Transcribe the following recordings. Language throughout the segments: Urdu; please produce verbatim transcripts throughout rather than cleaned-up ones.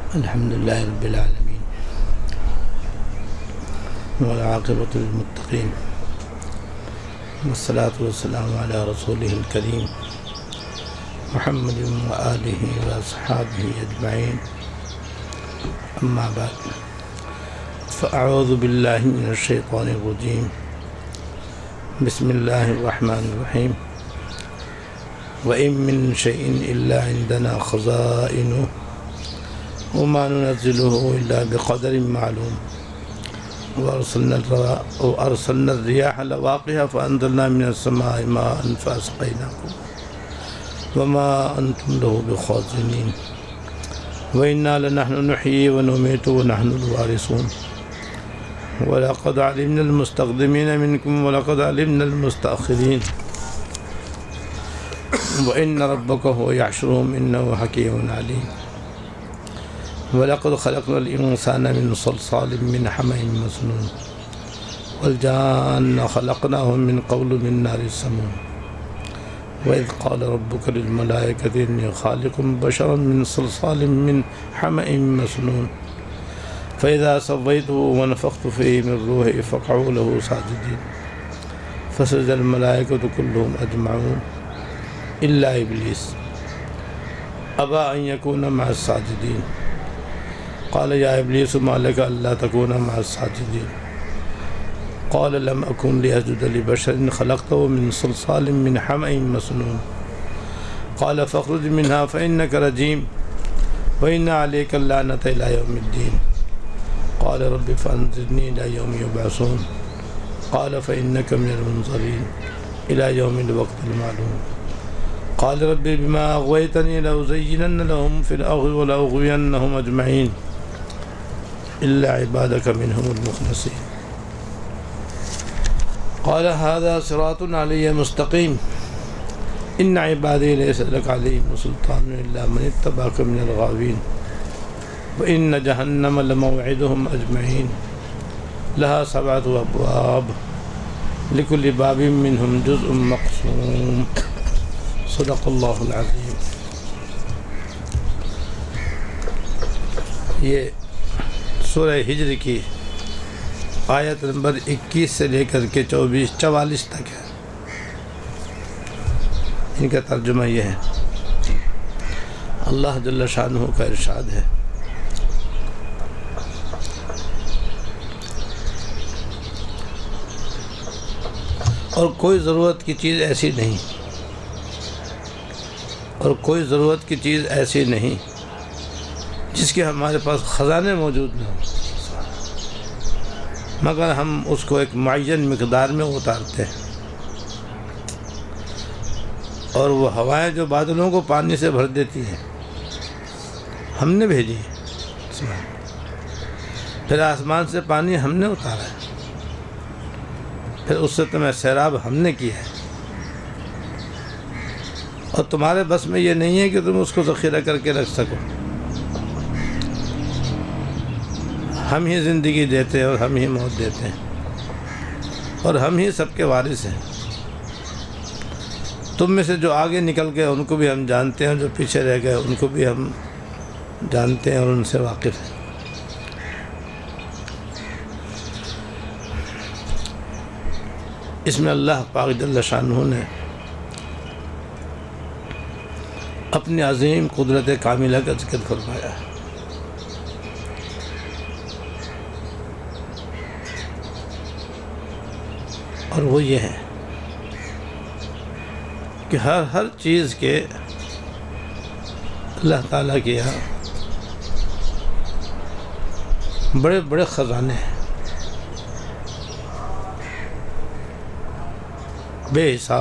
الحمد لله رب العالمين والعاقبة للمتقين والصلاة والسلام على رسوله الكريم محمد وآله وأصحابه أجمعين. أما بعد، فأعوذ بالله من الشيطان الرجيم. بسم الله الرحمن الرحيم. وإن من شيء إلا عندنا خزائنه وما ننزله إلا بقدر معلوم. وأرسلنا الرياح لواقح فأنزلنا من السماء ماء فأسقيناكم وما أنتم له بخازنين. وإنا لنحن نحيي ونميت ونحن الوارثون. ولقد علمنا المستقدمين منكم ولقد علمنا المستأخرين. وإن ربك هو يحشرهم إنه حكيم عليم. ولقد خلقنا الإنسان من صلصال من حمإ مسنون والجان خلقناه من قبل من نار السموم. وإذ قال ربك للملائكة إني خالق بشرا من صلصال من حمإ مسنون فإذا سويته ونفخت فيه من روحي فقعوا له ساجدين. فسجد الملائكة كلهم أجمعون إلا إبليس أبى أن يكون مع الساجدين. قال يا إبليس ما لك ألا تكون مع الساجدين؟ قال لم أكن لأسجد لبشر خلقته من صلصال من حمإ مسنون. قال فاخرج منها فإنك رجيم وإن عليك اللعنة إلى يوم الدين. قال رب فأنظرني إلى يوم يبعثون. قال فإنك من المنظرين إلى يوم الوقت المعلوم. قال رب بما أغويتني لأزينن لهم في الأرض ولأغوينهم أجمعين إلا عبادك منهم المخلصين. قال هذا صراط علي مستقيم. إن عبادي ليس لك عليهم سلطان إلا من اتبعك من الغاوين. وإن جهنم لموعدهم أجمعين لها سبعة أبواب لكل باب منهم جزء مقسوم. صدق اللہ العظیم. یہ سورہ ہجر کی آیت نمبر اکیس سے لے کر کے چوبیس چوالیس تک ہے. ان کا ترجمہ یہ ہے. اللہ جل شانہ کا ارشاد ہے اور کوئی ضرورت کی چیز ایسی نہیں اور کوئی ضرورت کی چیز ایسی نہیں جس کے ہمارے پاس خزانے موجود نہ ہوں، مگر ہم اس کو ایک معین مقدار میں اتارتے ہیں. اور وہ ہوائیں جو بادلوں کو پانی سے بھر دیتی ہیں ہم نے بھیجی ہے. پھر آسمان سے پانی ہم نے اتارا ہے. پھر اس سے تمہیں سیراب ہم نے کیا ہے. اور تمہارے بس میں یہ نہیں ہے کہ تم اس کو ذخیرہ کر کے رکھ سکو. ہم ہی زندگی دیتے ہیں اور ہم ہی موت دیتے ہیں اور ہم ہی سب کے وارث ہیں. تم میں سے جو آگے نکل گئے ان کو بھی ہم جانتے ہیں اور جو پیچھے رہ گئے ان کو بھی ہم جانتے ہیں اور ان سے واقف ہیں. اس میں اللہ پاک جل شانہ نے اپنی عظیم قدرت کاملہ کا ذکر فرمایا ہے. اور وہ یہ ہے کہ ہر ہر چیز کے اللہ تعالیٰ کے یہاں بڑے بڑے خزانے ہیں، بے حساب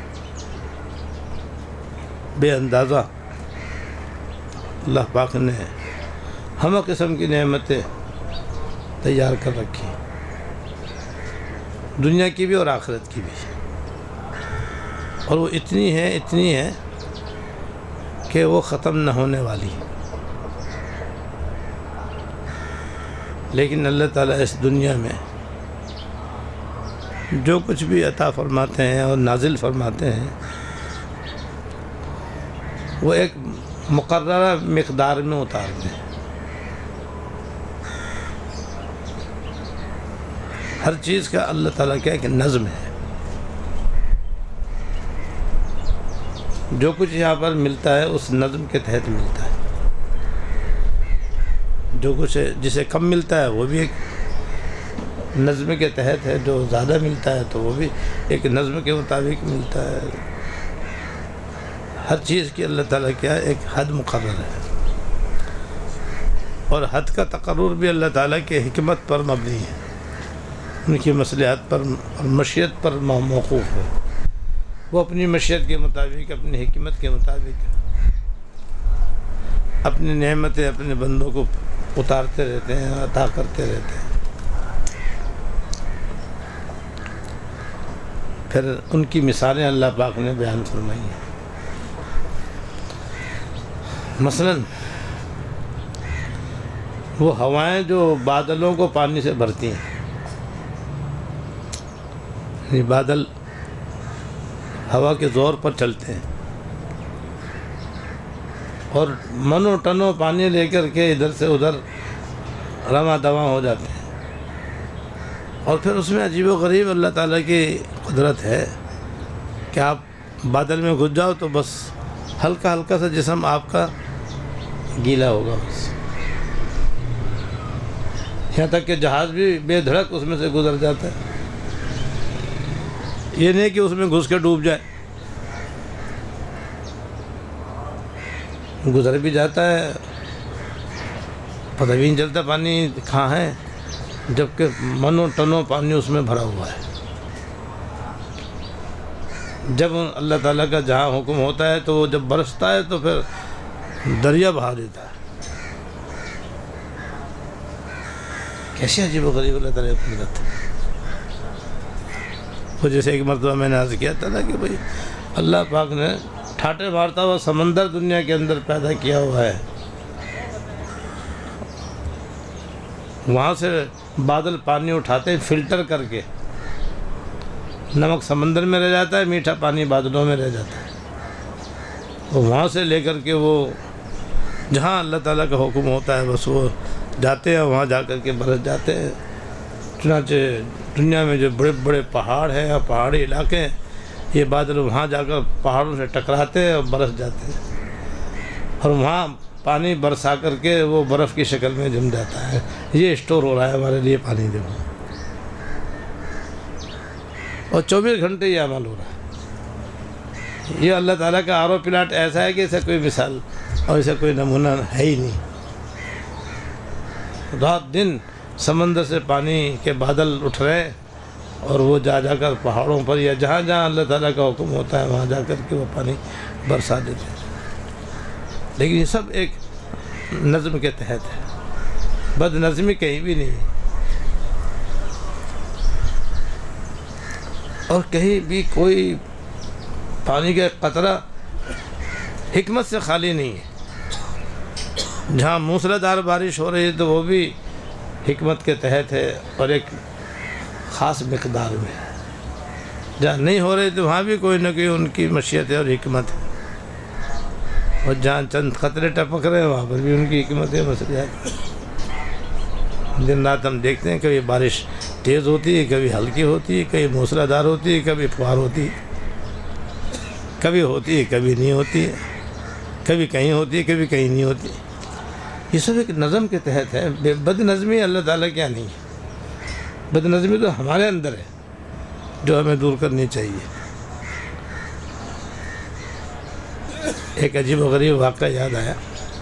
بے اندازہ. اللہ پاک نے ہم قسم کی نعمتیں تیار کر رکھی، دنیا کی بھی اور آخرت کی بھی. اور وہ اتنی ہے اتنی ہے کہ وہ ختم نہ ہونے والی. لیکن اللہ تعالیٰ اس دنیا میں جو کچھ بھی عطا فرماتے ہیں اور نازل فرماتے ہیں وہ ایک مقررہ مقدار میں اتارتے ہیں. ہر چیز کا اللہ تعالیٰ کا ایک نظم ہے. جو کچھ یہاں پر ملتا ہے اس نظم کے تحت ملتا ہے. جو کچھ جسے کم ملتا ہے وہ بھی ایک نظم کے تحت ہے، جو زیادہ ملتا ہے تو وہ بھی ایک نظم کے مطابق ملتا ہے. ہر چیز کی اللہ تعالیٰ کیا ایک حد مقرر ہے، اور حد کا تقرر بھی اللہ تعالیٰ کے حکمت پر مبنی ہے، ان کی مصلحت پر اور مشیت پر موقوف ہے. وہ اپنی مشیت کے مطابق، اپنی حکمت کے مطابق اپنی نعمتیں اپنے بندوں کو اتارتے رہتے ہیں، عطا کرتے رہتے ہیں. پھر ان کی مثالیں اللہ پاک نے بیان فرمائی ہیں. مثلا وہ ہوائیں جو بادلوں کو پانی سے بھرتی ہیں، یہ بادل ہوا کے زور پر چلتے ہیں اور منو ٹنوں پانی لے کر کے ادھر سے ادھر رواں دواں ہو جاتے ہیں. اور پھر اس میں عجیب و غریب اللہ تعالیٰ کی قدرت ہے کہ آپ بادل میں گھس جاؤ تو بس ہلکا ہلکا سا جسم آپ کا گیلا ہوگا بس. یہاں تک کہ جہاز بھی بے دھڑک اس میں سے گزر جاتا ہے. یہ نہیں کہ اس میں گھس کے ڈوب جائے، گزر بھی جاتا ہے، پتہ بھی نہیں چلتا پانی کہاں ہے، جبکہ منوں ٹنوں پانی اس میں بھرا ہوا ہے. جب اللہ تعالیٰ کا جہاں حکم ہوتا ہے تو وہ جب برستا ہے تو پھر دریا بہا دیتا ہے. کیسے عجیب و غریب اللہ تعالیٰ کی قدرت ہے. وہ جیسے ایک مرتبہ میں نے عرض کیا تھا نا کہ بھائی اللہ پاک نے ٹھاٹے مارتا ہوا سمندر دنیا کے اندر پیدا کیا ہوا ہے. وہاں سے بادل پانی اٹھاتے ہیں فلٹر کر کے، نمک سمندر میں رہ جاتا ہے، میٹھا پانی بادلوں میں رہ جاتا ہے. اور وہاں سے لے کر کے وہ جہاں اللہ تعالیٰ کا حکم ہوتا ہے بس وہ جاتے ہیں، وہاں جا کر کے برس جاتے ہیں. چنانچہ دنیا میں جو بڑے بڑے پہاڑ ہیں اور پہاڑی علاقے ہیں، یہ بادل وہاں جا کر پہاڑوں سے ٹکراتے ہیں اور برس جاتے ہیں، اور وہاں پانی برسا کر کے وہ برف کی شکل میں جم جاتا ہے. یہ اسٹور ہو رہا ہے ہمارے لیے پانی دیکھو، اور چوبیس گھنٹے یہ عمل ہو رہا ہے. یہ اللہ تعالیٰ کا آر او پلاٹ ایسا ہے کہ اسے کوئی مثال اور اسے کوئی نمونہ ہے ہی نہیں. رات دن سمندر سے پانی کے بادل اٹھ رہے اور وہ جا جا کر پہاڑوں پر یا جہاں جہاں اللہ تعالیٰ کا حکم ہوتا ہے وہاں جا کر کے وہ پانی برسا دیتے ہیں. لیکن یہ سب ایک نظم کے تحت ہے، بد نظمی کہیں بھی نہیں ہے، اور کہیں بھی کوئی پانی کا قطرہ حکمت سے خالی نہیں ہے. جہاں موسلادھار بارش ہو رہی ہے تو وہ بھی حکمت کے تحت ہے اور ایک خاص مقدار میں ہے. جہاں نہیں ہو رہی تو وہاں بھی کوئی نہ کوئی ان کی مشیت ہے اور حکمت ہے، اور جہاں چند قطرے ٹپک رہے ہیں وہاں پر بھی ان کی حکمت ہے، مصلحت. دن رات ہم دیکھتے ہیں کبھی بارش تیز ہوتی ہے، کبھی ہلکی ہوتی ہے، کبھی موسلادھار ہوتی ہے، کبھی فوار ہوتی ہے، کبھی ہوتی ہے کبھی نہیں ہوتی ہے، کبھی کہیں ہوتی ہے کبھی کہیں نہیں ہوتی. یہ سب ایک نظم کے تحت ہے. بد نظمی اللہ تعالیٰ کیا نہیں ہے، بد نظمی تو ہمارے اندر ہے جو ہمیں دور کرنی چاہیے. ایک عجیب و غریب واقعہ یاد آیا.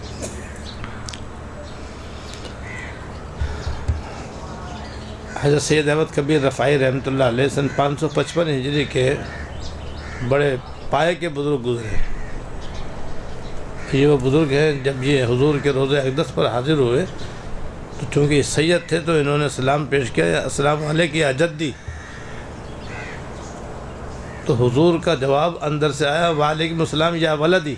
حضرت سید احمد کبیر رفاعی رحمۃ اللہ علیہ سن پانچ سو پچپن ہجری کے بڑے پائے کے بزرگ گزرے. یہ وہ بزرگ ہیں جب یہ حضور کے روضہ اقدس پر حاضر ہوئے تو چونکہ یہ سید تھے تو انہوں نے سلام پیش کیا، السلام علیکم یا جدی. تو حضور کا جواب اندر سے آیا، وعلیکم السلام یا ولدی.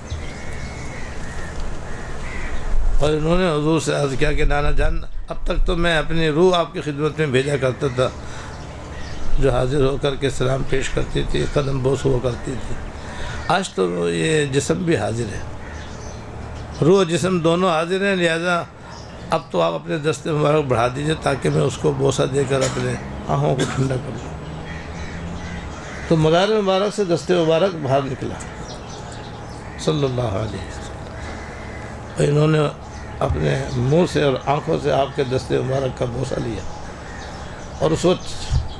اور انہوں نے حضور سے عرض کیا کہ نانا جان، اب تک تو میں اپنی روح آپ کی خدمت میں بھیجا کرتا تھا جو حاضر ہو کر کے سلام پیش کرتی تھی، قدم بوس ہوا کرتی تھی. آج تو یہ جسم بھی حاضر ہے، روح جسم دونوں حاضر ہیں، لہذا اب تو آپ اپنے دست مبارک بڑھا دیجئے تاکہ میں اس کو بوسہ دے کر اپنے آنکھوں کو ٹھنڈا کر لو. تو مزار مبارک سے دست مبارک باہر نکلا صلی اللہ علیہ وسلم. انہوں نے اپنے منہ سے اور آنکھوں سے آپ کے دست مبارک کا بوسہ لیا. اور اس وقت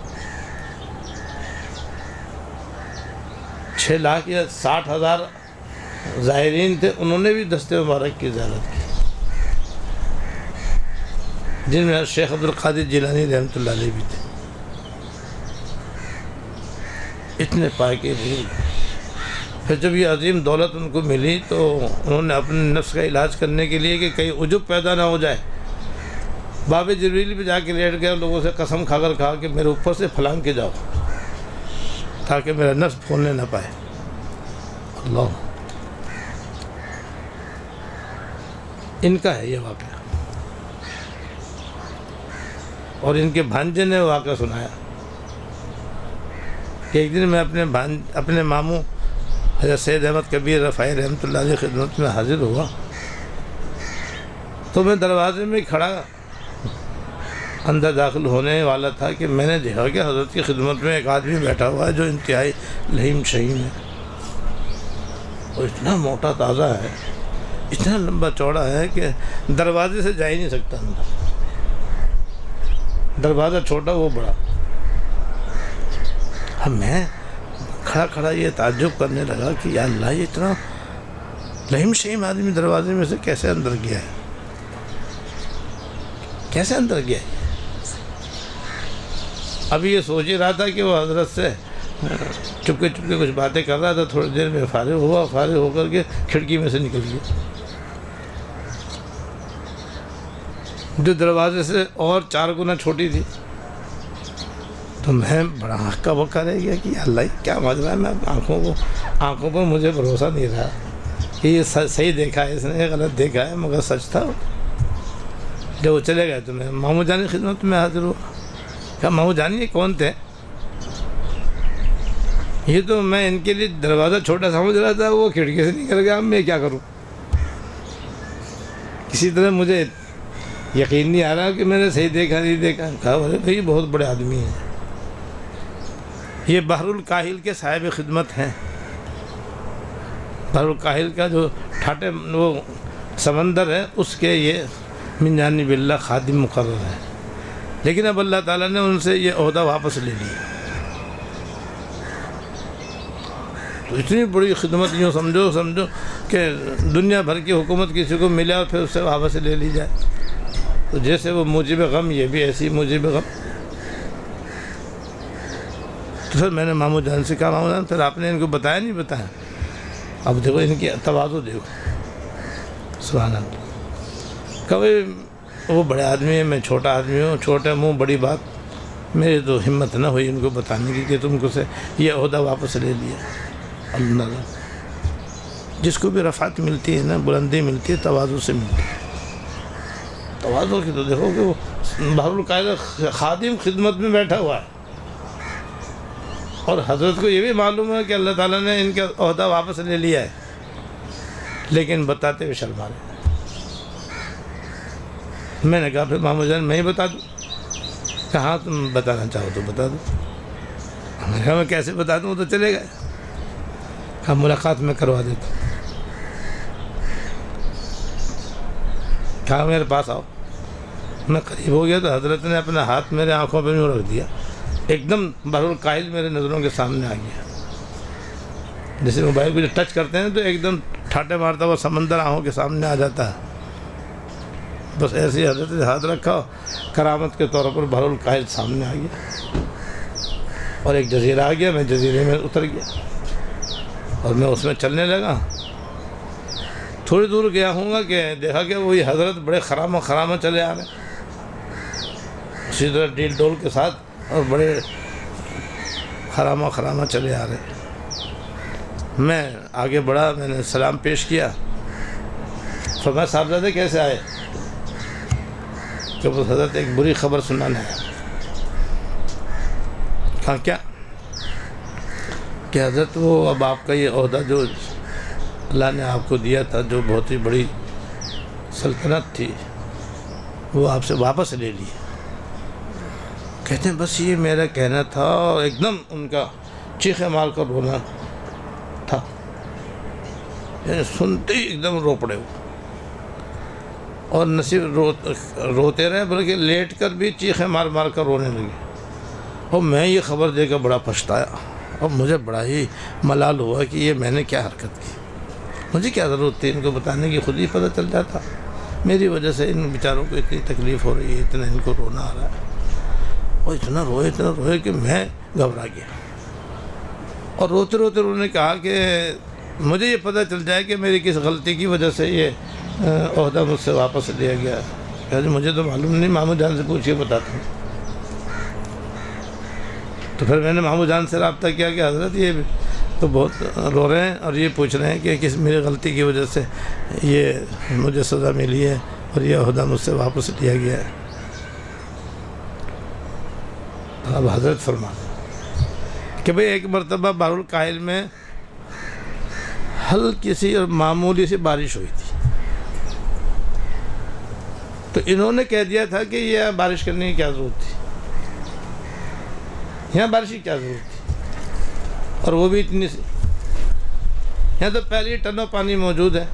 چھ لاکھ یا ساٹھ ہزار زائرین تھے، انہوں نے بھی دست مبارک کی زیارت کی، جن میں شیخ عبد القادر جیلانی رحمۃ اللہ علیہ بھی تھے. اتنے پاکے نہیں. پھر جب یہ عظیم دولت ان کو ملی تو انہوں نے اپنے نفس کا علاج کرنے کے لیے کہ کہیں عجب پیدا نہ ہو جائے، باب جبریل پہ جا کے لیٹ گئے، لوگوں سے قسم کھا کر کہا کہ میرے اوپر سے پھلانگ کے جاؤ تاکہ میرا نفس پھولنے نہ پائے. اللہ، ان کا ہے یہ واقعہ. اور ان کے بھانجے نے واقعہ سنایا کہ ایک دن میں اپنے بھان اپنے ماموں حضرت سید احمد کبیر رفاعی رحمۃ اللہ علیہ خدمت میں حاضر ہوا تو میں دروازے میں کھڑا اندر داخل ہونے والا تھا کہ میں نے دیکھا کہ حضرت کی خدمت میں ایک آدمی بیٹھا ہوا ہے جو انتہائی لہیم شہیم ہے، اور اتنا موٹا تازہ ہے، اتنا لمبا چوڑا ہے کہ دروازے سے جا ہی نہیں سکتا اندر. دروازہ چھوٹا وہ بڑا. اب میں کھڑا کھڑا یہ تعجب کرنے لگا کہ یا اللہ، یہ اتنا لہیم شہیم آدمی دروازے میں سے کیسے اندر گیا ہے، کیسے اندر گیا ہے. ابھی یہ سوچ ہی رہا تھا کہ وہ حضرت سے چپکے چپکے کچھ باتیں کر رہا تھا. تھوڑی دیر میں فارغ ہوا، فارغ ہو کر کے کھڑکی میں سے نکل گیا، جو دروازے سے اور چار گنا چھوٹی تھی. تو میں بڑا ہکا بکا رہ گیا کہ اللہ کیا ماجرا ہے. میں آنکھوں کو آنکھوں پر مجھے بھروسہ نہیں رہا کہ یہ صحیح دیکھا ہے، اس نے غلط دیکھا ہے، مگر سچ تھا. جب وہ چلے گئے تو میں ماموں جانی خدمت میں حاضر ہوا. کہا ماموں جانی یہ کون تھے؟ یہ تو میں ان کے لیے دروازہ چھوٹا سمجھ رہا تھا، وہ کھڑکی سے نکل گیا، اب میں کیا کروں. کسی طرح مجھے یقین نہیں آ رہا کہ میں نے صحیح دیکھا نہیں دیکھا. کہا بولے بھائی بہت بڑے آدمی ہیں، یہ بحر الکاہل کے صاحب خدمت ہیں. بحر الکاہل کا جو ٹھاٹے وہ سمندر ہے، اس کے یہ من جانب اللہ خادم مقرر ہے. لیکن اب اللہ تعالیٰ نے ان سے یہ عہدہ واپس لے لیا. تو اتنی بڑی خدمت یوں سمجھو سمجھو کہ دنیا بھر کی حکومت کسی کو ملے اور پھر اس سے واپس لے لی جائے. تو جیسے وہ موجب غم، یہ بھی ایسی موجب غم. تو پھر میں نے ماموں جان سے کہا ماموں جان پھر آپ نے ان کو بتایا نہیں بتایا؟ اب دیکھو ان کی تواضع دیکھو، سبحان اللہ. کبھی وہ بڑے آدمی ہیں، میں چھوٹا آدمی ہوں، چھوٹے منہ بڑی بات. میری تو ہمت نہ ہوئی ان کو بتانے کی کہ تم کو سے یہ عہدہ واپس لے لیا. اللہ، جس کو بھی رفعت ملتی ہے نا، بلندی ملتی ہے، تواضع سے ملتی ہے. تواضع کی تو دیکھو کہ وہ بحر الکاہل خادم خدمت میں بیٹھا ہوا ہے، اور حضرت کو یہ بھی معلوم ہے کہ اللہ تعالیٰ نے ان کا عہدہ واپس لے لیا ہے، لیکن بتاتے ہوئے شرما رہے. میں نے کہا پھر ماموں جان میں ہی بتا دوں؟ کہاں تم بتانا چاہو تو بتا دو. میں نے کہا میں کیسے بتا دوں، وہ تو چلے گئے. کہا ملاقات میں کروا دیتا ہوں. کہا میرے پاس آؤ. میں قریب ہو گیا تو حضرت نے اپنا ہاتھ میرے آنکھوں پہ یوں رکھ دیا. ایک دم بحر الکاہل میرے نظروں کے سامنے آ گیا. جیسے موبائل کو جو ٹچ کرتے ہیں تو ایک دم ٹھاٹے مارتا ہوا سمندر آنکھوں کے سامنے آ جاتا ہے. بس ایسے ہی حضرت نے ہاتھ رکھا، کرامت کے طور پر بحر الکاہل سامنے آ گیا، اور ایک جزیرہ آ گیا. میں جزیرے میں اتر گیا اور میں اس میں چلنے لگا. تھوڑی دور گیا ہوں گا کہ دیکھا کہ وہی حضرت بڑے خرامہ خرامہ چلے آ رہے، اسی طرح ڈیل ڈول کے ساتھ، اور بڑے خرامہ خرامہ چلے آ رہے. میں آگے بڑھا، میں نے سلام پیش کیا. فرمایا صاحبزادے کیسے آئے؟ کہ وہ حضرت ایک بری خبر سنانا ہے. کہا کیا؟ کہ حضرت وہ اب آپ کا یہ عہدہ جو اللہ نے آپ کو دیا تھا، جو بہت ہی بڑی سلطنت تھی، وہ آپ سے واپس لے لی. کہتے ہیں بس یہ میرا کہنا تھا، اور ایک دم ان کا چیخے مار کر رونا تھا، یعنی سنتے ہی ایک دم رو پڑے وہ، اور نصیب رو روتے رہے بلکہ لیٹ کر بھی چیخے مار مار کر رونے لگے. اور میں یہ خبر دے کر بڑا پچھتایا، اور مجھے بڑا ہی ملال ہوا کہ یہ میں نے کیا حرکت کی. مجھے کیا ضرورت تھی ان کو بتانے کی، خود ہی پتہ چل جاتا. میری وجہ سے ان بیچاروں کو اتنی تکلیف ہو رہی ہے، اتنا ان کو رونا آ رہا ہے. اور اتنا روئے اتنا روئے کہ میں گھبرا گیا، اور روتے روتے انہوں نے کہا کہ مجھے یہ پتہ چل جائے کہ میری کس غلطی کی وجہ سے یہ عہدہ مجھ سے واپس لیا گیا. کہ مجھے تو معلوم نہیں، ماموں جان سے پوچھ کے بتاتا ہوں. تو پھر میں نے ماموں جان سے رابطہ کیا کہ حضرت یہ تو بہت رو رہے ہیں اور یہ پوچھ رہے ہیں کہ کس میری غلطی کی وجہ سے یہ مجھے سزا ملی ہے اور یہ عہدہ مجھ سے واپس لیا گیا ہے. اب حضرت فرما کہ بھئی ایک مرتبہ بحر الکاہل میں ہلکی سی اور معمولی سی بارش ہوئی تھی، تو انہوں نے کہہ دیا تھا کہ یہ بارش کرنے کی کیا ضرورت تھی، یہاں بارش کی کیا ضرورت تھی، اور وہ بھی اتنی سی. یہاں تو پہلے ٹنوں پانی موجود ہے.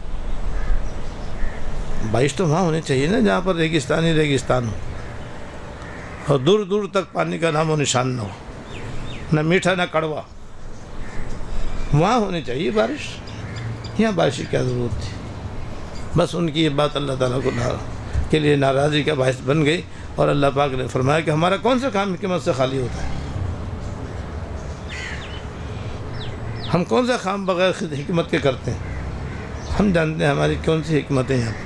بارش تو وہاں ہونی چاہیے نا جہاں پر ریگستان ہی ریگستان ہو، اور دور دور تک پانی کا نام و نشان نہ ہو، نہ میٹھا نہ کڑوا. وہاں ہونی چاہیے بارش، یہاں بارش کی کیا ضرورت تھی. بس ان کی یہ بات اللہ تعالیٰ کو کے لیے ناراضی کا باعث بن گئی، اور اللہ پاک نے فرمایا کہ ہمارا کون سا کام حکمت سے خالی ہوتا ہے، ہم کون سا کام بغیر حکمت کے کرتے ہیں. ہم جانتے ہیں ہماری کون سی حکمتیں ہیں.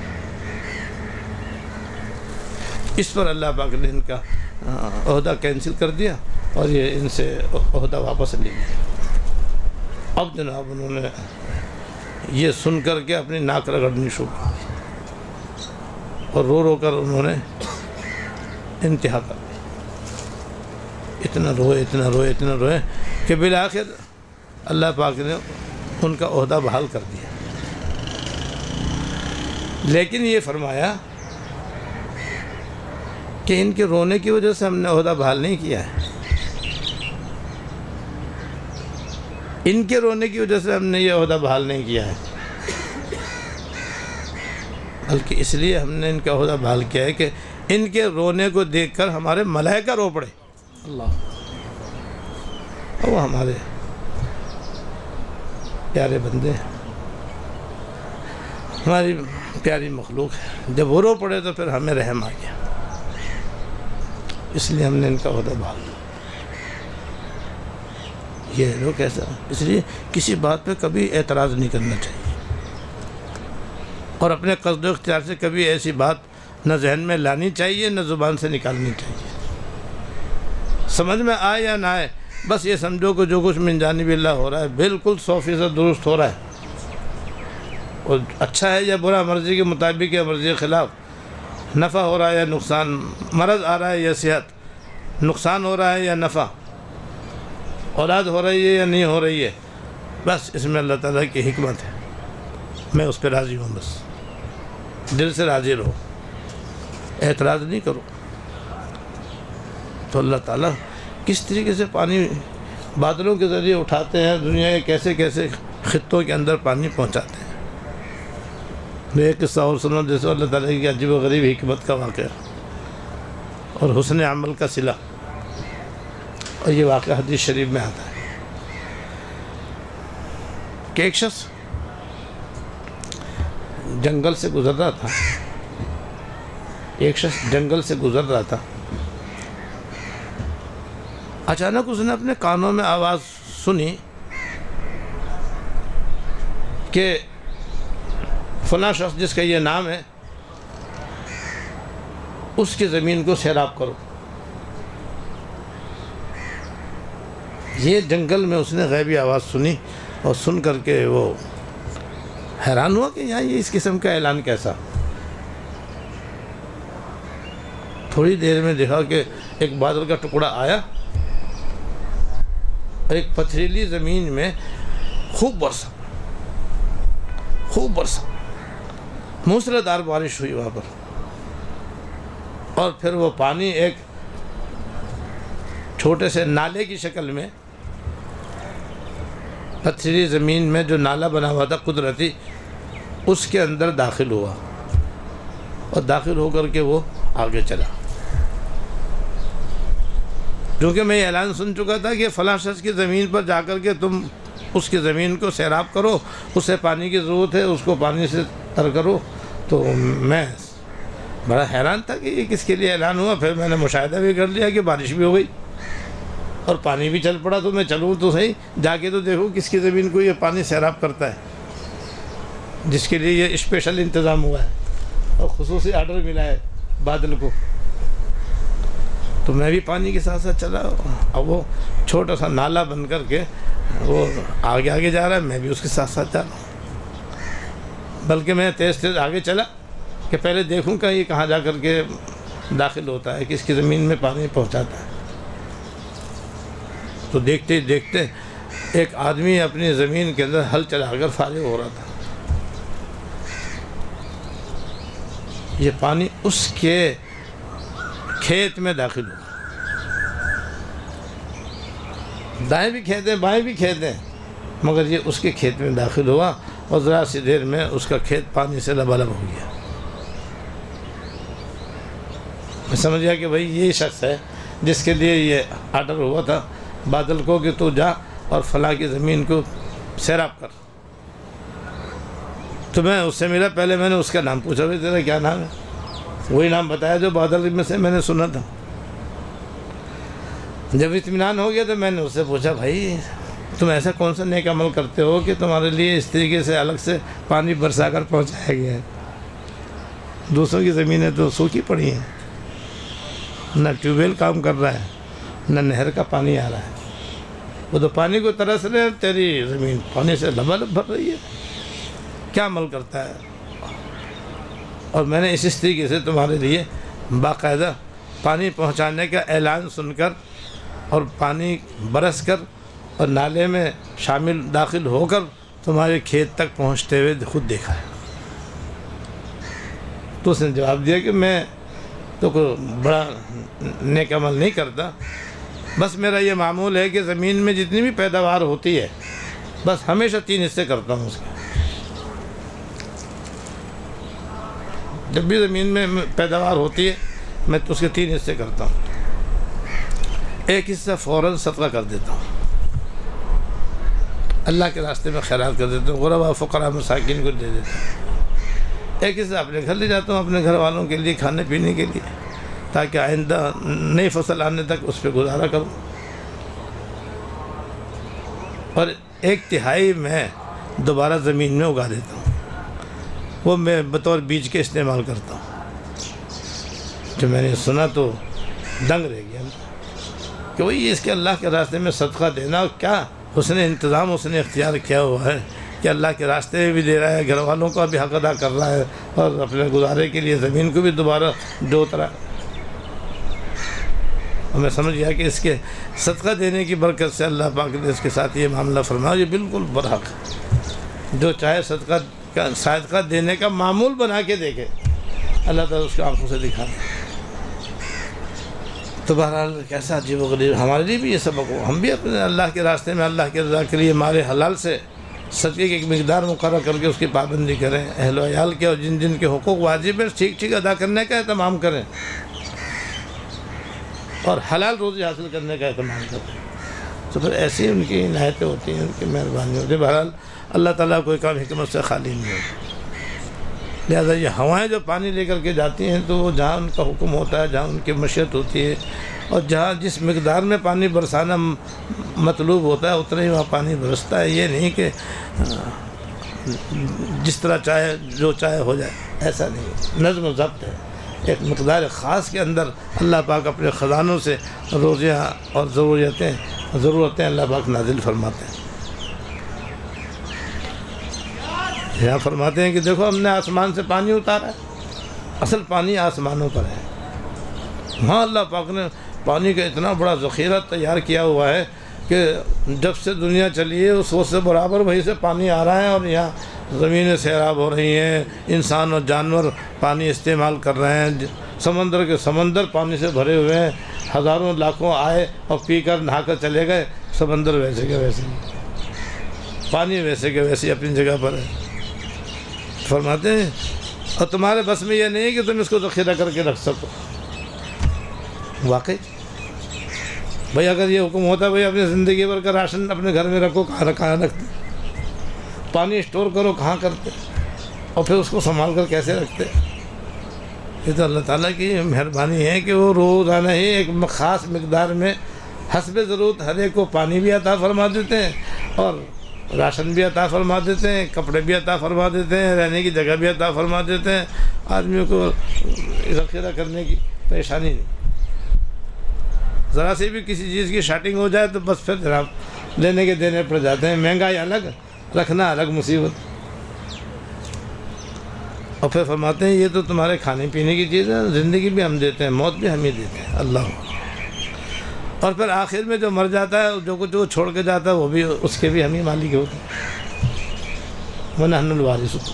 اس پر اللہ پاک نے ان کا عہدہ کینسل کر دیا اور یہ ان سے عہدہ واپس لے لیا. اب جناب انہوں نے یہ سن کر کے اپنی ناک رگڑنی شروع کر دی، اور رو رو کر انہوں نے انتہا کر دی. اتنا روئے اتنا روئے اتنا روئے کہ بالآخر اللہ پاک نے ان کا عہدہ بحال کر دیا. لیکن یہ فرمایا کہ ان کے رونے کی وجہ سے ہم نے عہدہ بحال نہیں کیا ہے، ان کے رونے کی وجہ سے ہم نے یہ عہدہ بحال نہیں کیا ہے، بلکہ اس لیے ہم نے ان کا عہدہ بحال کیا ہے کہ ان کے رونے کو دیکھ کر ہمارے ملائکہ رو پڑے. اللہ، وہ ہمارے پیارے بندے، ہماری پیاری مخلوق ہے، جب وہ رو پڑے تو پھر ہمیں رحم آ گیا. اس لیے ہم نے ان کا عہدہ بحال کیا. یہ لوگ کیسا، اس لیے کسی بات پہ کبھی اعتراض نہیں کرنا چاہیے، اور اپنے قصد و اختیار سے کبھی ایسی بات نہ ذہن میں لانی چاہیے نہ زبان سے نکالنی چاہیے. سمجھ میں آئے یا نہ آئے، بس یہ سمجھو کہ جو کچھ من جانب اللہ ہو رہا ہے بالکل سو فیصد درست ہو رہا ہے، اور اچھا ہے یا برا، مرضی کے مطابق یا مرضی کے خلاف، نفع ہو رہا ہے یا نقصان، مرض آ رہا ہے یا صحت، نقصان ہو رہا ہے یا نفع، اولاد ہو رہی ہے یا نہیں ہو رہی ہے، بس اس میں اللہ تعالیٰ کی حکمت ہے. میں اس پہ راضی ہوں، بس دل سے راضی رہو، اعتراض نہیں کرو. تو اللہ تعالیٰ کس طریقے سے پانی بادلوں کے ذریعے اٹھاتے ہیں، دنیا کے کیسے کیسے خطوں کے اندر پانی پہنچاتے ہیں. میں ایک قصہ اور سنو، جیسے اللہ تعالیٰ کی عجیب و غریب حکمت کا واقعہ اور حسن عمل کا صلہ. اور یہ واقعہ حدیث شریف میں آتا ہے کہ ایک شخص جنگل سے گزر رہا تھا ایک شخص جنگل سے گزر رہا تھا اچانک اس نے اپنے کانوں میں آواز سنی کہ فلاں شخص جس کا یہ نام ہے اس کی زمین کو سیراب کرو. یہ جنگل میں اس نے غیبی آواز سنی اور سن کر کے وہ حیران ہوا کہ یہاں یہ اس قسم کا اعلان کیسا. تھوڑی دیر میں دیکھا کہ ایک بادل کا ٹکڑا آیا اور ایک پتھریلی زمین میں خوب برسا خوب برسا موسلادھار بارش ہوئی وہاں پر. اور پھر وہ پانی ایک چھوٹے سے نالے کی شکل میں پتھری زمین میں جو نالا بنا ہوا تھا قدرتی، اس کے اندر داخل ہوا اور داخل ہو کر کے وہ آگے چلا، کیونکہ میں یہ اعلان سن چکا تھا کہ فلاں شخص کی زمین پر جا کر کے تم اس کی زمین کو سیراب کرو، اسے پانی کی ضرورت ہے، اس کو پانی سے تر کرو۔ تو میں بڑا حیران تھا کہ یہ کس کے لیے اعلان ہوا۔ پھر میں نے مشاہدہ بھی کر لیا کہ بارش بھی ہو گئی اور پانی بھی چل پڑا، تو میں چلوں تو صحیح، جا کے تو دیکھوں کس کی زمین کو یہ پانی سیراب کرتا ہے، جس کے لیے یہ اسپیشل انتظام ہوا ہے اور خصوصی آرڈر ملا ہے بادل کو۔ تو میں بھی پانی کے ساتھ ساتھ چلا، اور وہ چھوٹا سا نالا بن کر کے وہ آگے آگے جا رہا ہے، میں بھی اس کے ساتھ ساتھ جا رہا ہوں۔ بلکہ میں تیز تیز آگے چلا کہ پہلے دیکھوں کہ یہ کہاں جا کر کے داخل ہوتا ہے، کس کی زمین میں پانی پہنچاتا ہے۔ تو دیکھتے دیکھتے ایک آدمی اپنی زمین کے اندر ہل چلا کر فارغ ہو رہا تھا۔ یہ پانی اس کے کھیت میں داخل ہوا، دائیں بھی کھیت ہیں بائیں بھی کھیت ہیں، مگر یہ اس کے کھیت میں داخل ہوا اور ذرا سی دیر میں اس کا کھیت پانی سے لبالب ہو گیا۔ میں سمجھ گیا کہ بھائی یہی شخص ہے جس کے لیے یہ آرڈر ہوا تھا بادل کو کہ تو جا اور فلاں کی زمین کو سیراب کر۔ تو میں اس سے ملا، پہلے میں نے اس کا نام پوچھا، بھائی تیرا کیا نام ہے؟ وہی نام بتایا جو بادل میں سے میں نے سنا تھا۔ جب اطمینان ہو گیا تو میں نے اس سے پوچھا، بھائی تم ایسا کون سا نیک عمل کرتے ہو کہ تمہارے لیے اس طریقے سے الگ سے پانی برسا کر پہنچایا گیا ہے؟ دوسروں کی زمینیں تو سوکھی پڑی ہیں، نہ ٹیوب ویل کام کر رہا ہے، نہ نہر کا پانی آ رہا ہے، وہ تو پانی کو ترس رہے ہیں، تیری زمین پانی سے لبالب بھر رہی ہے، کیا عمل کرتا ہے؟ اور میں نے اس اس طریقے سے تمہارے لیے باقاعدہ پانی پہنچانے کا اعلان سن کر اور پانی برس کر اور نالے میں شامل داخل ہو کر تمہارے کھیت تک پہنچتے ہوئے خود دیکھا ہے۔ تو اس نے جواب دیا کہ میں تو کوئی بڑا نیک عمل نہیں کرتا، بس میرا یہ معمول ہے کہ زمین میں جتنی بھی پیداوار ہوتی ہے بس ہمیشہ تین حصے کرتا ہوں اس کے۔ جب بھی زمین میں پیداوار ہوتی ہے میں تو اس کے تین حصے کرتا ہوں، ایک حصہ فوراً صدقہ کر دیتا ہوں، اللہ کے راستے میں خیرات کر دیتا ہوں، غرباء فقراء مساکین کو دے دیتا ہوں، ایک حصہ اپنے گھر لے جاتا ہوں اپنے گھر والوں کے لیے کھانے پینے کے لیے، تاکہ آئندہ نئی فصل آنے تک اس پہ گزارا کروں، اور ایک تہائی میں دوبارہ زمین میں اگا دیتا ہوں، وہ میں بطور بیج کے استعمال کرتا ہوں۔ جب میں نے سنا تو دنگ رہ گیا کہ وہی اس کے اللہ کے راستے میں صدقہ دینا، کیا حسن انتظام اس نے اختیار کیا ہوا ہے کہ اللہ کے راستے میں بھی دے رہا ہے، گھر والوں کا بھی حق ادا کر رہا ہے، اور اپنے گزارے کے لیے زمین کو بھی دوبارہ جوت رہا ہے۔ اور میں سمجھ گیا کہ اس کے صدقہ دینے کی برکت سے اللہ پاک نے اس کے ساتھ یہ معاملہ فرمایا، یہ بالکل برحق ہے۔ جو چاہے صدقہ کا صدقہ دینے کا معمول بنا کے دیکھے، اللہ تعالیٰ اس کی آنکھوں سے دکھا دے۔ تو بہرحال کیسا عجیب و غریب، ہمارے لیے بھی یہ سبق ہو، ہم بھی اپنے اللہ کے راستے میں اللہ کے رضا کے لیے مال حلال سے صدقے کی ایک مقدار مقرر کر کے اس کی پابندی کریں، اہل و عیال کے اور جن جن کے حقوق واجب ہیں ٹھیک ٹھیک ادا کرنے کا اہتمام کریں، اور حلال روزی حاصل کرنے کا اہتمام کریں، تو پھر ایسی ان کی عنایتیں ہوتی ہیں، ان کی مہربانی ہوتی ہے۔ بہرحال اللہ تعالیٰ کوئی کام حکمت سے خالی نہیں ہوتا، لہٰذا یہ ہوائیں جو پانی لے کر کے جاتی ہیں تو وہ جہاں ان کا حکم ہوتا ہے، جہاں ان کی مشیت ہوتی ہے، اور جہاں جس مقدار میں پانی برسانا مطلوب ہوتا ہے اتنا ہی وہاں پانی برستا ہے۔ یہ نہیں کہ جس طرح چاہے جو چاہے ہو جائے، ایسا نہیں، نظم و ضبط ہے، ایک مقدار خاص کے اندر اللہ پاک اپنے خزانوں سے روزیاں اور ضروریتیں ضرورتیں اللہ پاک نازل فرماتے ہیں۔ یہاں فرماتے ہیں کہ دیکھو ہم نے آسمان سے پانی اتارا ہے، اصل پانی آسمانوں پر ہے، ہاں اللہ پاک نے پانی کا اتنا بڑا ذخیرہ تیار کیا ہوا ہے کہ جب سے دنیا چلی ہے اس وقت سے برابر وہیں سے پانی آ رہا ہے، اور یہاں زمینیں سیراب ہو رہی ہیں، انسان اور جانور پانی استعمال کر رہے ہیں، سمندر کے سمندر پانی سے بھرے ہوئے ہیں، ہزاروں لاکھوں آئے اور پی کر نہا کر چلے گئے، سمندر ویسے کے ویسے ہی، پانی ویسے کے ویسے اپنی جگہ پر ہے۔ فرماتے ہیں اور تمہارے بس میں یہ نہیں ہے کہ تم اس کو ذخیرہ کر کے رکھ سکو۔ واقعی بھئی اگر یہ حکم ہوتا بھئی اپنی زندگی بھر کا راشن اپنے گھر میں رکھو، کہاں کہاں رکھتے، پانی اسٹور کرو کہاں کرتے، اور پھر اس کو سنبھال کر کیسے رکھتے۔ یہ تو اللہ تعالیٰ کی مہربانی ہے کہ وہ روزانہ ہی ایک خاص مقدار میں حسب ضرورت ہر ایک کو پانی بھی عطا فرما دیتے ہیں، اور راشن بھی عطا فرما دیتے ہیں، کپڑے بھی عطا فرما دیتے ہیں، رہنے کی جگہ بھی عطا فرما دیتے ہیں۔ آدمیوں کو ذخیرہ کرنے کی پریشانی نہیں، ذرا سے بھی کسی چیز کی شارٹنگ ہو جائے تو بس پھر جناب لینے کے دینے پڑ جاتے ہیں، مہنگائی الگ، رکھنا الگ مصیبت۔ اور پھر فرماتے ہیں یہ تو تمہارے کھانے پینے کی چیز ہے، زندگی بھی ہم دیتے ہیں، موت بھی ہم ہی دیتے ہیں، اللہ۔ اور پھر آخر میں جو مر جاتا ہے، جو کچھ وہ چھوڑ کے جاتا ہے، وہ بھی اس کے بھی ہم ہی مالک ہوتے ہیں، وَنَحْنُ الْوَارِثُونَ۔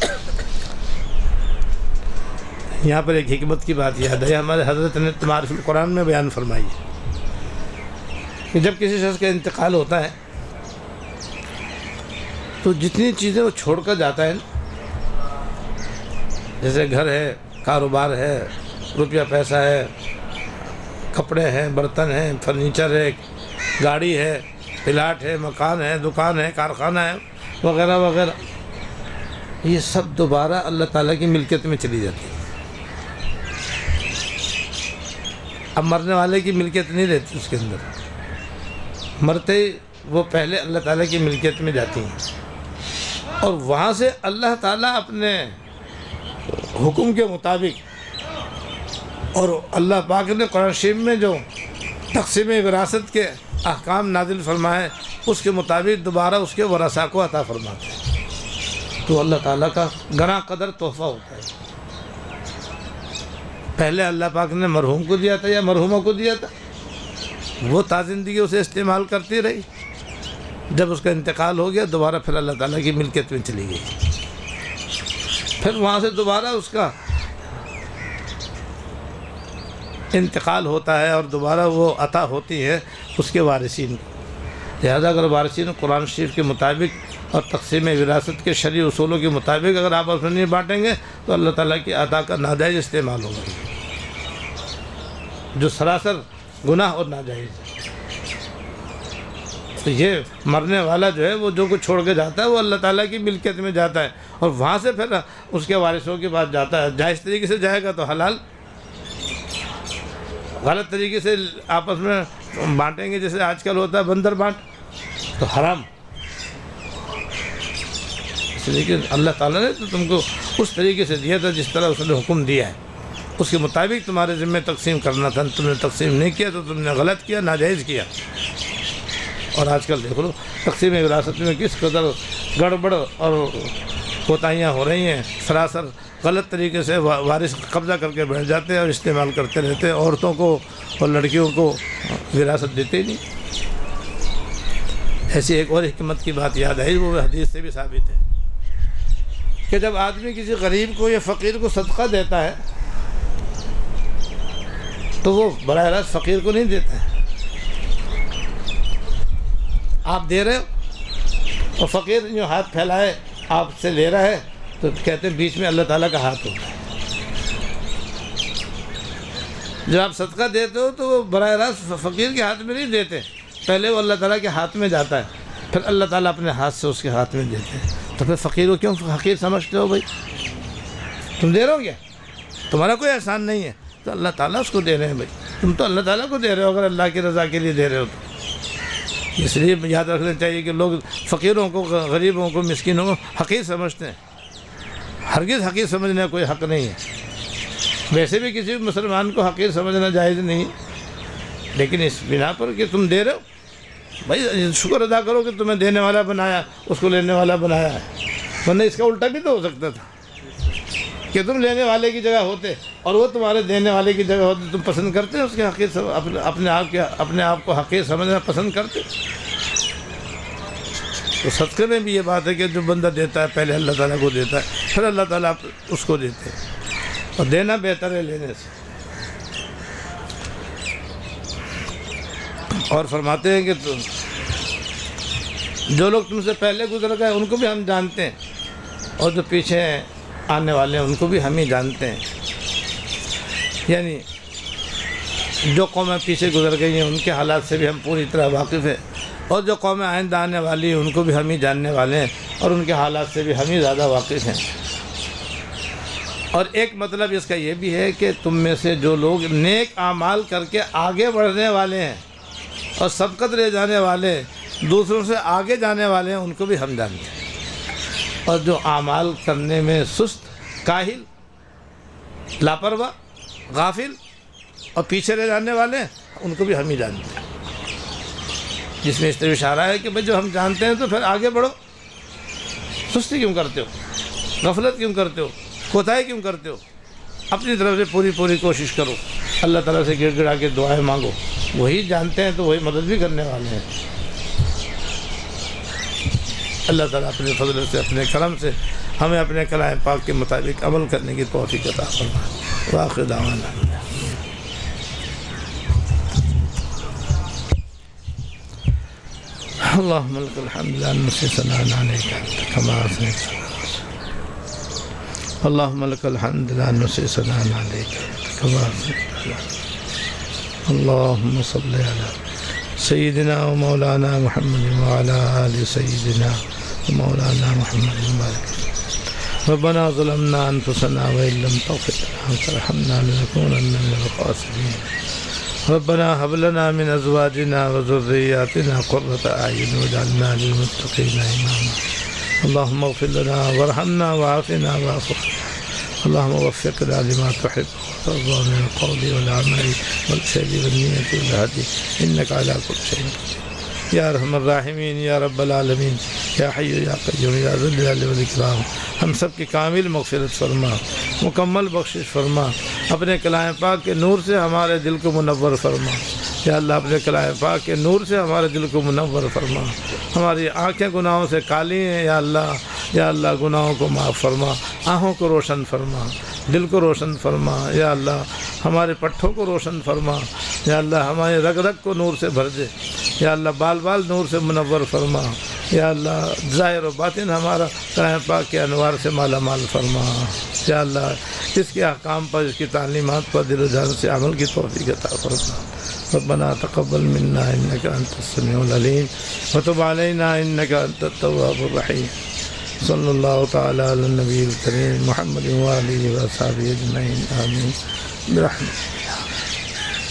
یہاں پر ایک حکمت کی بات یاد ہے، ہمارے حضرت نے معارف القرآن میں بیان فرمائی ہے کہ جب کسی شخص کا انتقال ہوتا ہے تو جتنی چیزیں وہ چھوڑ کر جاتا ہے، جیسے گھر ہے، کاروبار ہے، روپیہ پیسہ ہے، کپڑے ہیں، برتن ہیں، فرنیچر ہے، گاڑی ہے، پلاٹ ہے، مکان ہے، دکان ہے، کارخانہ ہے، وغیرہ وغیرہ، یہ سب دوبارہ اللہ تعالیٰ کی ملکیت میں چلی جاتی ہے۔ اب مرنے والے کی ملکیت نہیں رہتی اس کے اندر، مرتے ہی وہ پہلے اللہ تعالیٰ کی ملکیت میں جاتی ہیں، اور وہاں سے اللہ تعالیٰ اپنے حکم کے مطابق، اور اللہ پاک نے قرآن شریف میں جو تقسیم وراثت کے احکام نازل فرمائے اس کے مطابق دوبارہ اس کے ورثاء کو عطا فرماتے ہیں۔ تو اللہ تعالیٰ کا گراں قدر تحفہ ہوتا ہے۔ پہلے اللہ پاک نے مرحوم کو دیا تھا یا مرحومہ کو دیا تھا، وہ تا زندگی اسے استعمال کرتی رہی، جب اس کا انتقال ہو گیا دوبارہ پھر اللہ تعالیٰ کی ملکیت میں چلی گئی، پھر وہاں سے دوبارہ اس کا انتقال ہوتا ہے اور دوبارہ وہ عطا ہوتی ہے اس کے وارثین کو۔ لہذا اگر وارثین قرآن شریف کے مطابق اور تقسیم وراثت کے شرعی اصولوں کے مطابق اگر آپ اس میں نہیں بانٹیں گے تو اللہ تعالیٰ کی عطا کا ناجائز استعمال ہوگا، جو سراسر گناہ اور ناجائز ہے۔ تو یہ مرنے والا جو ہے وہ جو کچھ چھوڑ کے جاتا ہے وہ اللہ تعالیٰ کی ملکیت میں جاتا ہے، اور وہاں سے پھر اس کے وارثوں کے بعد جاتا ہے۔ جائز طریقے سے جائے گا تو حلال، غلط طریقے سے آپس میں بانٹیں گے جیسے آج کل ہوتا ہے بندر بانٹ، تو حرام۔ اس لیے کہ اللہ تعالیٰ نے تو تم کو اس طریقے سے دیا تھا جس طرح اس نے حکم دیا ہے، اس کے مطابق تمہارے ذمہ تقسیم کرنا تھا، تم نے تقسیم نہیں کیا تو تم نے غلط کیا، ناجائز کیا۔ اور آج کل دیکھ لو تقسیم وراثت میں کس قدر گڑبڑ اور کوتاہیاں ہو رہی ہیں، سراسر غلط طریقے سے وارث قبضہ کر کے بیٹھ جاتے ہیں اور استعمال کرتے رہتے ہیں، عورتوں کو اور لڑکیوں کو وراثت دیتے ہی نہیں۔ ایسی ایک اور حکمت کی بات یاد آئی، وہ حدیث سے بھی ثابت ہے کہ جب آدمی کسی غریب کو یا فقیر کو صدقہ دیتا ہے تو وہ براہ راست فقیر کو نہیں دیتا ہے، آپ دے رہے ہو اور فقیر جو ہاتھ پھیلائے آپ سے لے رہا ہے تو کہتے ہیں بیچ میں اللہ تعالیٰ کا ہاتھ ہوتا ہے۔ جب آپ صدقہ دیتے ہو تو وہ براہ راست فقیر کے ہاتھ میں نہیں دیتے، پہلے وہ اللہ تعالیٰ کے ہاتھ میں جاتا ہے، پھر اللہ تعالیٰ اپنے ہاتھ سے اس کے ہاتھ میں دیتے ہیں۔ تو پھر فقیر کو کیوں حقیر سمجھتے ہو بھائی؟ تم دے رہے ہو کیا؟ تمہارا کوئی احسان نہیں ہے، تو اللہ تعالیٰ اس کو دے رہے ہیں بھائی، تم تو اللہ تعالیٰ کو دے رہے ہو اگر اللہ کی رضا کے لیے دے رہے ہو تو۔ اس لیے یاد رکھنا چاہیے کہ لوگ فقیروں کو، غریبوں کو، مسکینوں کو حقیر سمجھتے ہیں، ہرگز حقیر سمجھنے کا کوئی حق نہیں ہے۔ ویسے بھی کسی مسلمان کو حقیر سمجھنا جائز نہیں، لیکن اس بنا پر کہ تم دے رہے ہو بھائی شکر ادا کرو کہ تمہیں دینے والا بنایا، اس کو لینے والا بنایا ہے، ورنہ اس کا الٹا بھی تو ہو سکتا تھا کہ تم لینے والے کی جگہ ہوتے اور وہ تمہارے دینے والے کی جگہ ہوتے، تم پسند کرتے اس کے حقیر اپنے آپ کے اپنے آپ کو حقیر سمجھنا پسند کرتے۔ تو صدقے میں بھی یہ بات ہے کہ جو بندہ دیتا ہے پہلے اللہ تعالیٰ کو دیتا ہے، پھر اللہ تعالیٰ اس کو دیتے ہیں، اور دینا بہتر ہے لینے سے۔ اور فرماتے ہیں کہ تو جو لوگ تم سے پہلے گزر گئے ان کو بھی ہم جانتے ہیں، اور جو پیچھے آنے والے ہیں ان کو بھی ہم ہی جانتے ہیں. یعنی جو قومیں پیچھے گزر گئی ہیں ان کے حالات سے بھی ہم پوری طرح واقف ہیں، اور جو قومیں آئندہ آنے والی ہیں ان کو بھی ہم ہی جاننے والے ہیں، اور ان کے حالات سے بھی ہم ہی زیادہ واقف ہیں. اور ایک مطلب اس کا یہ بھی ہے کہ تم میں سے جو لوگ نیک اعمال کر کے آگے بڑھنے والے ہیں اور سبقت لے جانے والے، دوسروں سے آگے جانے والے ہیں، ان کو بھی ہم جانتے ہیں. اور جو اعمال کرنے میں سست، کاہل، لاپرواہ، غافل اور پیچھے رہ جانے والے ہیں، ان کو بھی ہم ہی جانتے ہیں. جس میں اس طرح اشارہ ہے کہ بھئی جو ہم جانتے ہیں تو پھر آگے بڑھو. سستی کیوں کرتے ہو؟ غفلت کیوں کرتے ہو؟ کوتاہی کیوں کرتے ہو؟ اپنی طرف سے پوری پوری کوشش کرو، اللہ تعالیٰ سے گڑ گڑا کے دعائیں مانگو. وہی جانتے ہیں تو وہی مدد بھی کرنے والے ہیں. اللہ تعالیٰ اپنے فضل سے، اپنے کرم سے ہمیں اپنے کلام پاک کے مطابق عمل کرنے کی توفیق عطا فرمائے. وآخر دعوانا اللهم لك الحمد لا نحصي ثناء عليك كما أثنيت. اللهم لك الحمد لا نحصي ثناء عليك كما أثنيت. اللهم صل على سيدنا ومولانا محمد وعلى آل سيدنا ومولانا محمد وبارك. ربنا ظلمنا أنفسنا وإن لم تغفر لنا وترحمنا لنكونن من الخاسرين. ربنا هب لنا من أزواجنا وذرياتنا قرة أعين واجعلنا للمتقين إماما. اللهم اغفر لنا وارحمنا وعافنا واعف عنا. اللهم وفقنا لما تحب وترضى من القول والعمل والفعل والنية والهدي إنك على كل شيء قدير. یا ارحم الراحمین، یا رب العالمین، یا حی یا قیوم، یا ذو الجلال والاکرام، ہم سب کی کامل مغفرت فرما، مکمل بخشش فرما. اپنے کلام پاک کے نور سے ہمارے دل کو منور فرما. یا اللہ اپنے کلام پاک کے نور سے ہمارے دل کو منور فرما. ہماری آنکھیں گناہوں سے کالی ہیں یا اللہ، یا اللہ گناہوں کو معاف فرما، آنکھوں کو روشن فرما، دل کو روشن فرما. یا اللہ ہمارے پٹھوں کو روشن فرما. یا اللہ ہمارے رگ رگ کو نور سے بھر دے. یا اللہ بال بال نور سے منور فرما. یا اللہ ظاہر و باطن ہمارا کلام پاک کے انوار سے مالا مال فرما. یا اللہ اس کے احکام پر، اس کی تعلیمات پر دل و جان سے عمل کی توفیق عطا فرما. ربنا تقبل منا انك انت السميع العليم وتب علينا انك انت التواب الرحيم. صلی اللہ تعالی علی النبی الکریم محمد و آلہ و صحبہ اجمعین. آمین برحمتک.